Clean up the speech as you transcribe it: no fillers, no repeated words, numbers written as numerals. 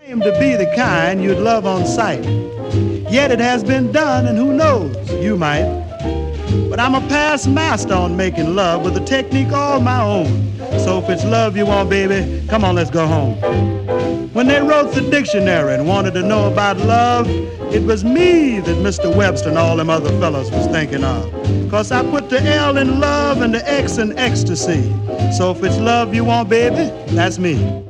Claim to be the kind you'd love on sight. Yet it has been done, and who knows, you might. But I'm a past master on making love with a technique all my own. So if it's love you want, baby, come on, let's go home. When they wrote the dictionary and wanted to know about love, it was me that Mr. Webster and all them other fellas was thinking of. 'Cause I put the L in love and the X in ecstasy. So if it's love you want, baby, that's me.